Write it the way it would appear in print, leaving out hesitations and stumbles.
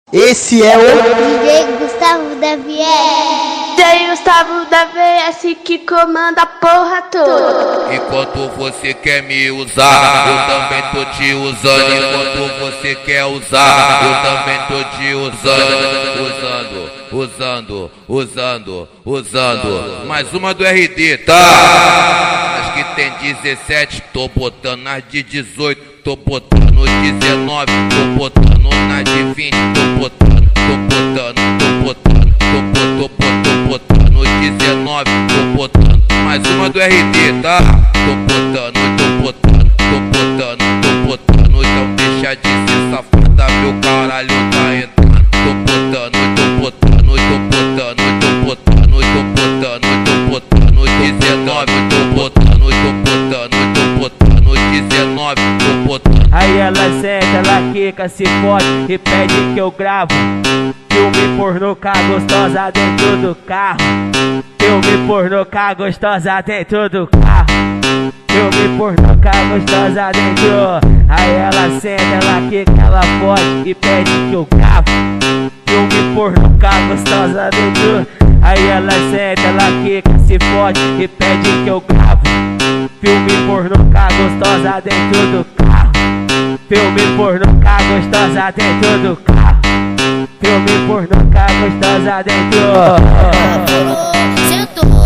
Esse é o DJ Gustavo da VS. DJ Gustavo da VS que comanda a porra toda. Enquanto você quer me usar, eu também tô te usando. Enquanto você quer usar, eu também tô te usando. Mais uma do RD, tá? As que tem 17, tô botando nas de 18, tô botando 19, tô botando nas de 20, tô botando 19, tô botando. Mais uma do RD, tá? Tô botando. Então deixa de ser safada, meu caralho tá entrando. Tô botando 19, tô botando 19, tô botando. Aí ela senta, ela quica, se fode e pede que eu gravo filme pornô com a gostosa dentro do carro. Filme pornô com a gostosa dentro do carro. Filme pornô com a gostosa dentro. Aí ela senta, ela quica, ela fode e pede que eu gravo filme pornô com a gostosa dentro. Aí ela senta, ela quica, se fode e pede que eu gravo filme pornô com a gostosa dentro do carro. Filme pornô com a gostosa dentro do carro. Filme pornô com a gostosa dentro. Sentou.